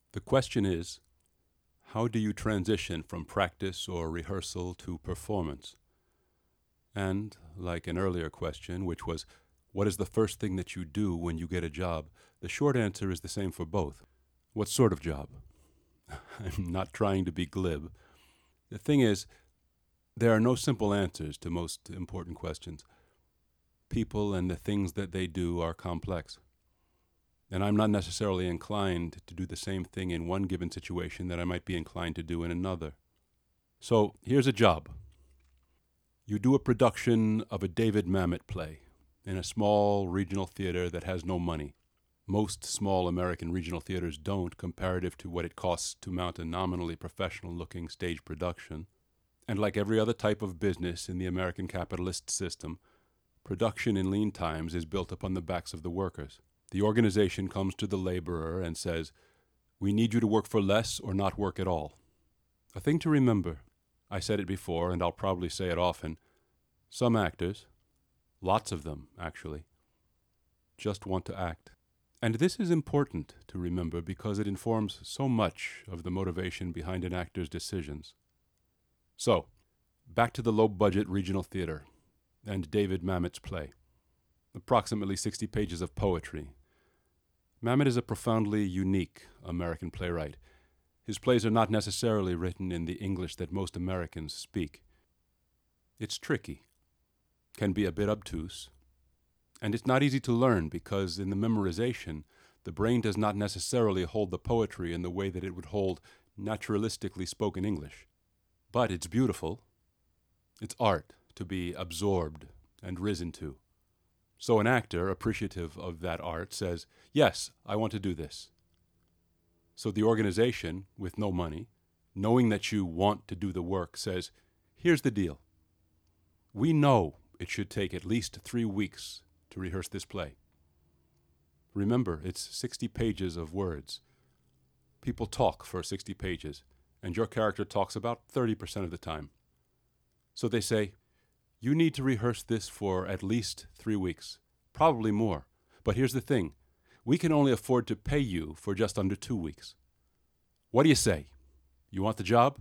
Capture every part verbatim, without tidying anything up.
The question is, how do you transition from practice or rehearsal to performance? And, like an earlier question, which was, what is the first thing that you do when you get a job? The short answer is the same for both. What sort of job? I'm not trying to be glib. The thing is, there are no simple answers to most important questions. People and the things that they do are complex. And I'm not necessarily inclined to do the same thing in one given situation that I might be inclined to do in another. So here's a job. You do a production of a David Mamet play in a small regional theater that has no money. Most small American regional theaters don't, comparative to what it costs to mount a nominally professional-looking stage production. And like every other type of business in the American capitalist system, production in lean times is built upon the backs of the workers. The organization comes to the laborer and says, we need you to work for less or not work at all. A thing to remember, I said it before and I'll probably say it often, some actors, lots of them actually, just want to act. And this is important to remember because it informs so much of the motivation behind an actor's decisions. So, back to the low-budget regional theater and David Mamet's play. Approximately sixty pages of poetry. Mamet is a profoundly unique American playwright. His plays are not necessarily written in the English that most Americans speak. It's tricky, can be a bit obtuse, and it's not easy to learn because in the memorization, the brain does not necessarily hold the poetry in the way that it would hold naturalistically spoken English. But it's beautiful. It's art to be absorbed and risen to. So an actor, appreciative of that art, says, yes, I want to do this. So the organization, with no money, knowing that you want to do the work, says, here's the deal. We know it should take at least three weeks to rehearse this play. Remember, it's sixty pages of words. People talk for sixty pages, and your character talks about thirty percent of the time. So they say, you need to rehearse this for at least three weeks, probably more. But here's the thing, we can only afford to pay you for just under two weeks. What do you say? You want the job?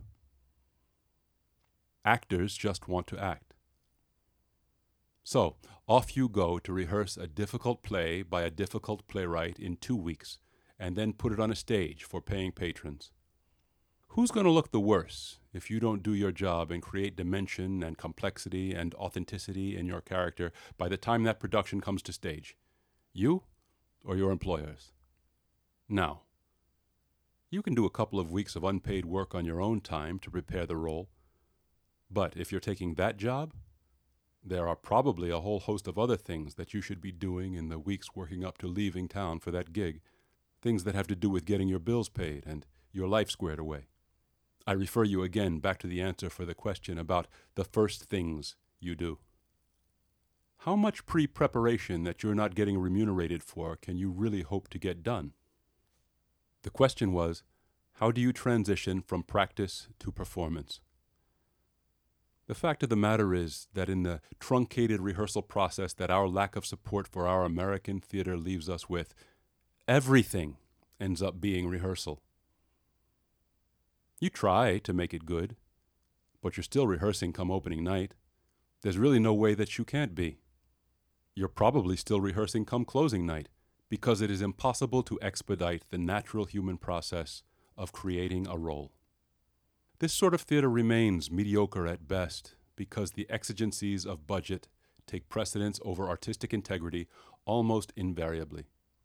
Actors just want to act. So, off you go to rehearse a difficult play by a difficult playwright in two weeks, and then put it on a stage for paying patrons. Who's going to look the worse if you don't do your job and create dimension and complexity and authenticity in your character by the time that production comes to stage? You or your employers? Now, you can do a couple of weeks of unpaid work on your own time to prepare the role, but if you're taking that job, there are probably a whole host of other things that you should be doing in the weeks working up to leaving town for that gig, things that have to do with getting your bills paid and your life squared away. I refer you again back to the answer for the question about the first things you do. How much pre-preparation that you're not getting remunerated for can you really hope to get done? The question was, how do you transition from practice to performance? The fact of the matter is that in the truncated rehearsal process that our lack of support for our American theater leaves us with, everything ends up being rehearsal. You try to make it good, but you're still rehearsing come opening night. There's really no way that you can't be. You're probably still rehearsing come closing night, because it is impossible to expedite the natural human process of creating a role. This sort of theater remains mediocre at best because the exigencies of budget take precedence over artistic integrity almost invariably.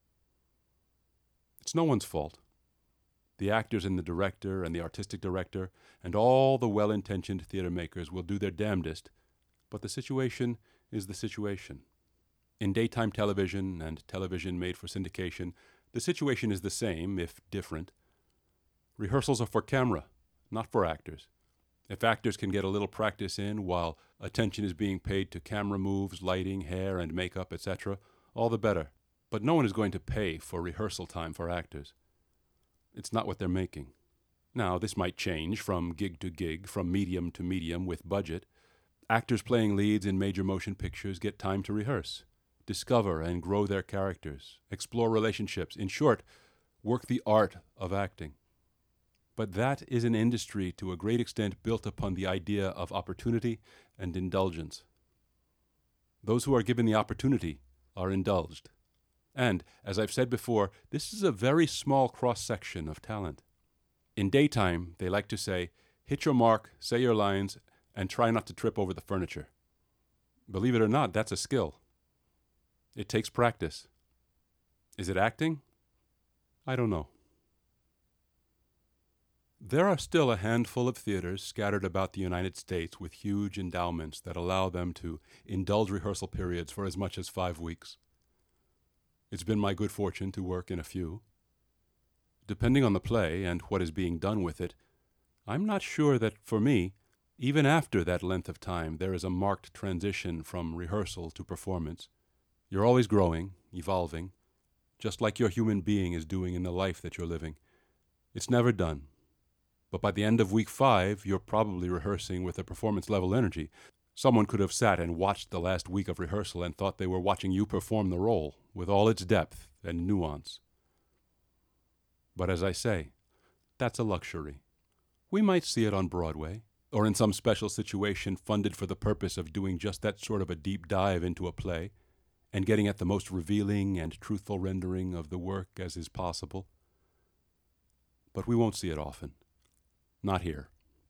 It's no one's fault. The actors and the director and the artistic director and all the well-intentioned theater makers will do their damnedest, but the situation is the situation. In daytime television and television made for syndication, the situation is the same, if different. Rehearsals are for camera, not for actors. If actors can get a little practice in while attention is being paid to camera moves, lighting, hair, and makeup, et cetera, all the better. But no one is going to pay for rehearsal time for actors. It's not what they're making. Now, this might change from gig to gig, from medium to medium with budget. Actors playing leads in major motion pictures get time to rehearse, discover and grow their characters, explore relationships. In short, work the art of acting. But that is an industry to a great extent built upon the idea of opportunity and indulgence. Those who are given the opportunity are indulged. And, as I've said before, this is a very small cross-section of talent. In daytime, they like to say, hit your mark, say your lines, and try not to trip over the furniture. Believe it or not, that's a skill. It takes practice. Is it acting? I don't know. There are still a handful of theaters scattered about the United States with huge endowments that allow them to indulge rehearsal periods for as much as five weeks. It's been my good fortune to work in a few. Depending on the play and what is being done with it, I'm not sure that, for me, even after that length of time, there is a marked transition from rehearsal to performance. You're always growing, evolving, just like your human being is doing in the life that you're living. It's never done. But by the end of week five, you're probably rehearsing with a performance-level energy. Someone could have sat and watched the last week of rehearsal and thought they were watching you perform the role with all its depth and nuance. But as I say, that's a luxury. We might see it on Broadway, or in some special situation funded for the purpose of doing just that sort of a deep dive into a play and getting at the most revealing and truthful rendering of the work as is possible. But we won't see it often. Not here.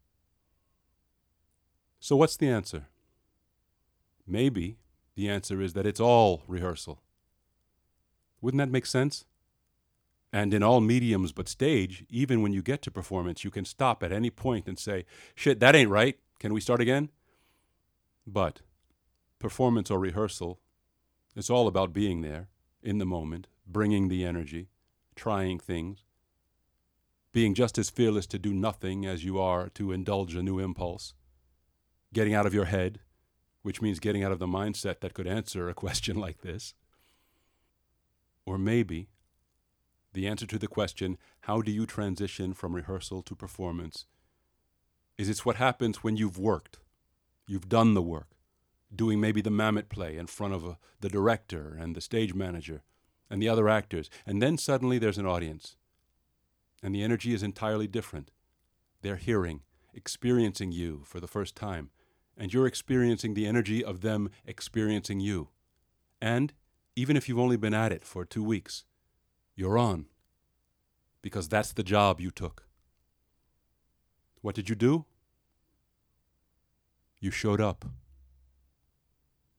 So what's the answer? Maybe the answer is that it's all rehearsal. Wouldn't that make sense? And in all mediums but stage, even when you get to performance, you can stop at any point and say, shit, that ain't right. Can we start again? But performance or rehearsal, it's all about being there, in the moment, bringing the energy, trying things, being just as fearless to do nothing as you are to indulge a new impulse, getting out of your head, which means getting out of the mindset that could answer a question like this. Or maybe the answer to the question, how do you transition from rehearsal to performance, is it's what happens when you've worked, you've done the work, doing maybe the Mamet play in front of a, the director and the stage manager and the other actors, and then suddenly there's an audience. And the energy is entirely different. They're hearing, experiencing you for the first time, and you're experiencing the energy of them experiencing you. And even if you've only been at it for two weeks, you're on, because that's the job you took. What did you do? You showed up.